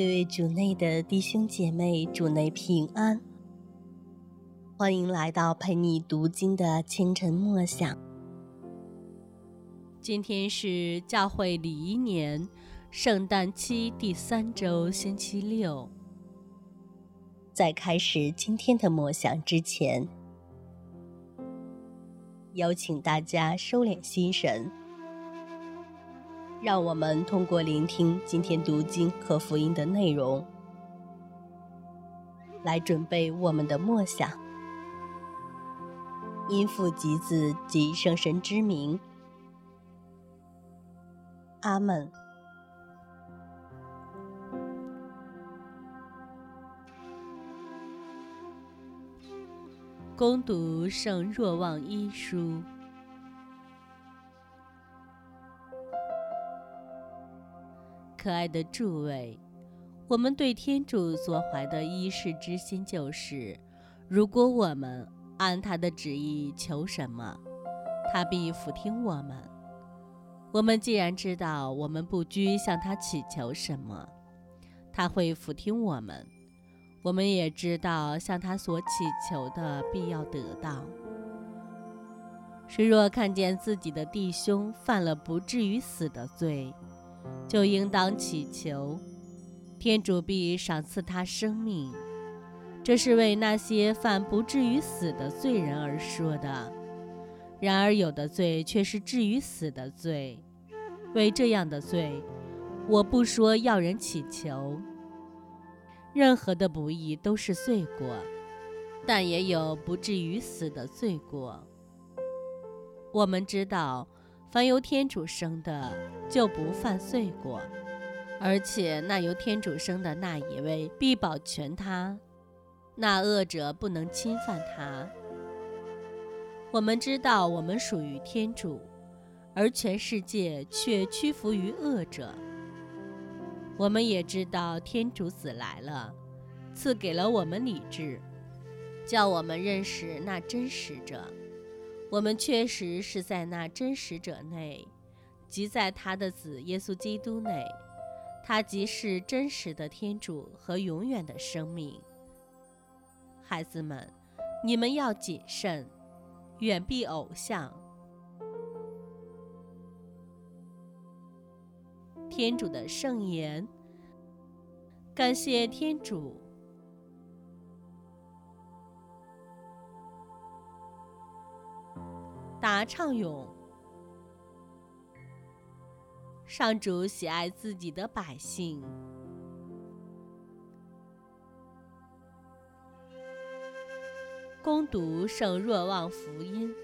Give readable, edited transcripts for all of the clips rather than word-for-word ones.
各位主内的弟兄姐妹，主内平安，欢迎来到陪你读经的清晨默想。今天是教会礼仪年圣诞期第3周星期六。在开始今天的默想之前，邀请大家收敛心神，让我们通过聆听今天读经和福音的内容，来准备我们的默想。因父及子及圣神之名，阿们。恭读圣若望一书。可爱的诸位，我们对天主所怀的一世之心就是，如果我们按他的旨意求什么，他必俯听我们。我们既然知道我们不拘向他祈求什么，他会俯听我们，我们也知道向他所祈求的必要得到。谁若看见自己的弟兄犯了不至于死的罪，就应当祈求，天主必赏赐他生命。这是为那些犯不至于死的罪人而说的。然而有的罪却是至于死的罪，为这样的罪，我不说要人祈求。任何的不义都是罪过，但也有不至于死的罪过。我们知道，凡由天主生的，就不犯罪过，而且那由天主生的那一位必保全他，那恶者不能侵犯他。我们知道我们属于天主，而全世界却屈服于恶者。我们也知道天主子来了，赐给了我们理智，叫我们认识那真实者。我们确实是在那真实者内，即在他的子耶稣基督内，他即是真实的天主和永远的生命。孩子们，你们要谨慎，远避偶像。天主的圣言。感谢天主。答唱咏。上主喜爱自己的百姓。恭读圣若望福音。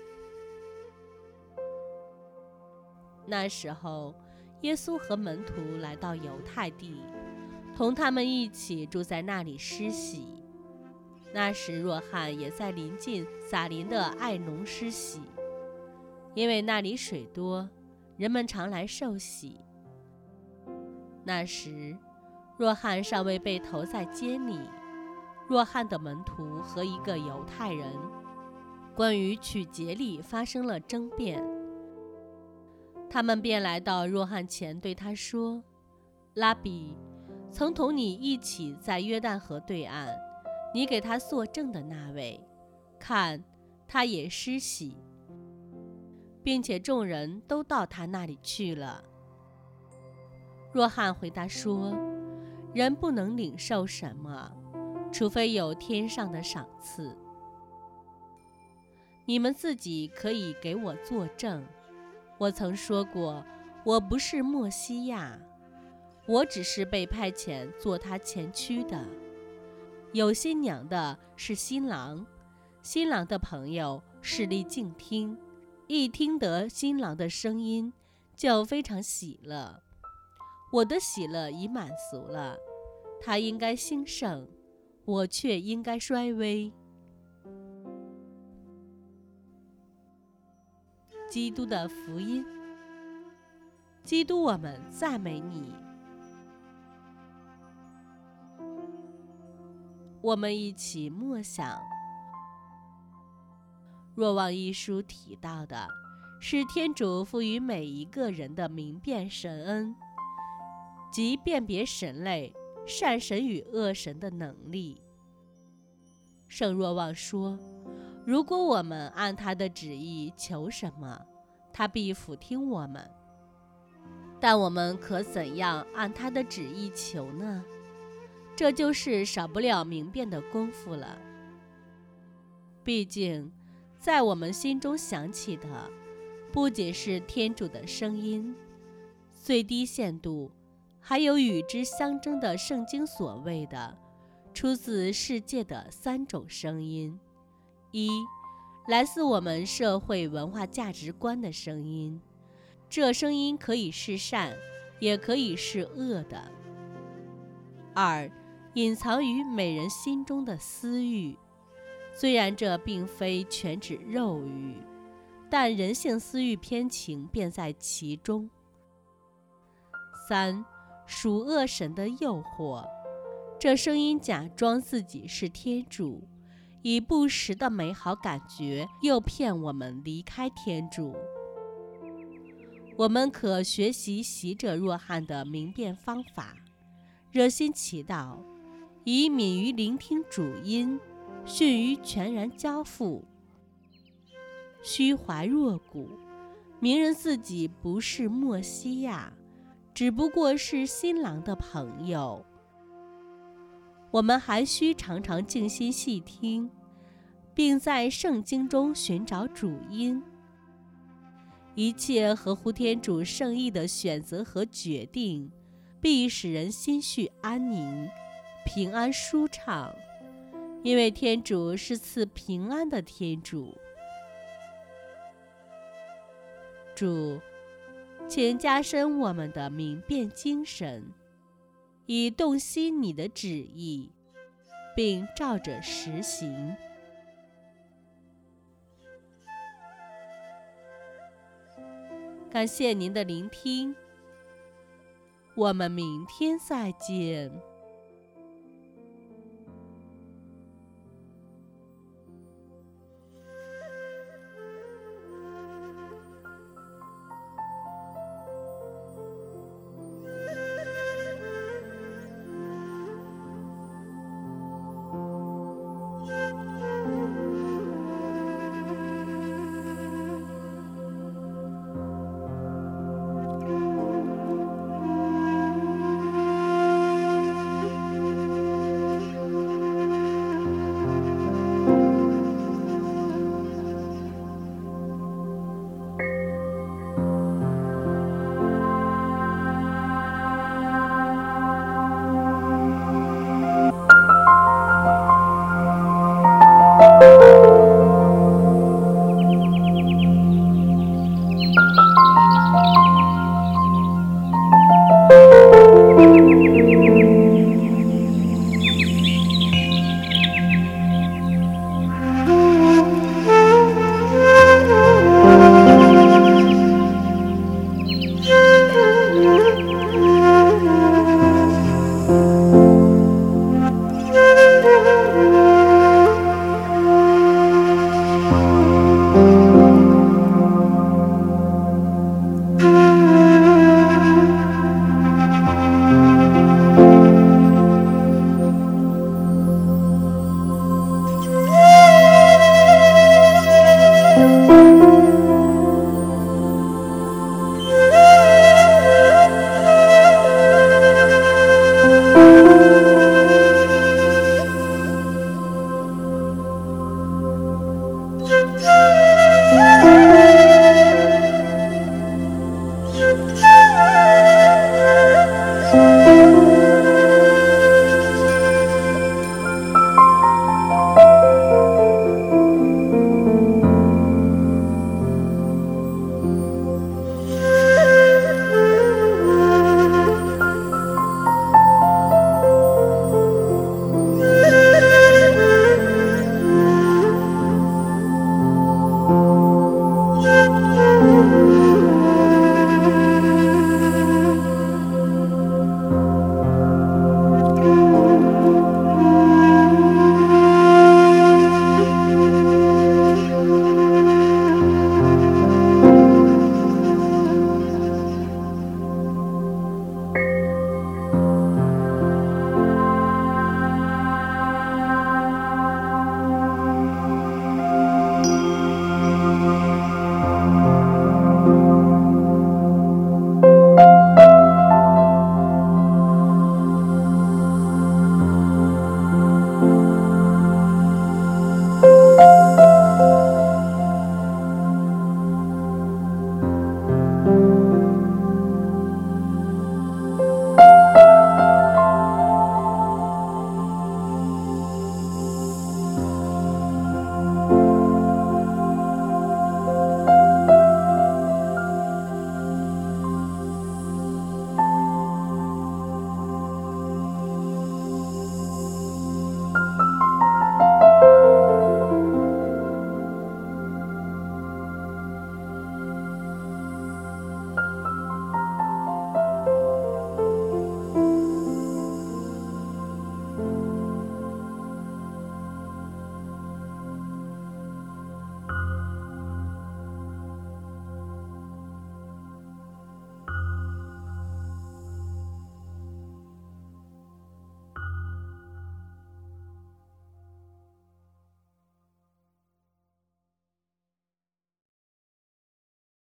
那时候，耶稣和门徒来到犹太地，同他们一起住在那里施洗。那时若翰也在临近撒林的爱农施洗，因为那里水多，人们常来受洗。那时若翰尚未被投在监里，若翰的门徒和一个犹太人关于取节礼发生了争辩。他们便来到若翰前对他说：拉比，曾同你一起在约旦河对岸，你给他作证的那位，看，他也施洗，并且众人都到他那里去了。若翰回答说：人不能领受什么，除非有天上的赏赐。你们自己可以给我作证，我曾说过，我不是默西亚，我只是被派遣做他前驱的。有新娘的是新郎，新郎的朋友势力静听，一听得新郎的声音，就非常喜乐。我的喜乐已满足了，他应该兴盛，我却应该衰微。基督的福音。基督，我们赞美你。我们一起默想。若望一书提到的是天主赋予每一个人的明辨神恩，即辨别神类、 善神与恶神的能力。圣若望说，如果我们按他的旨意求什么，他必俯听我们。但我们可怎样按他的旨意求呢？这就是少不了明辨的功夫了。毕竟，在我们心中响起的，不仅是天主的声音，最低限度，还有与之相争的圣经所谓的出自世界的3种声音：一，来自我们社会文化价值观的声音，这声音可以是善，也可以是恶的；二，隐藏于每人心中的私欲，虽然这并非全指肉欲，但人性私欲偏情便在其中。三，属恶神的诱惑，这声音假装自己是天主，以不实的美好感觉诱骗我们离开天主。我们可学习习者若翰的明辨方法，热心祈祷，以敏于聆听主音，逊于全然交付，虚怀若谷，明认自己不是默西亚，只不过是新郎的朋友。我们还需常常静心细听，并在圣经中寻找主因。一切合乎天主圣意的选择和决定，必使人心绪安宁，平安舒畅，因为天主是赐平安的天主。主，请加深我们的明辨精神，以洞悉你的旨意，并照着实行。感谢您的聆听，我们明天再见。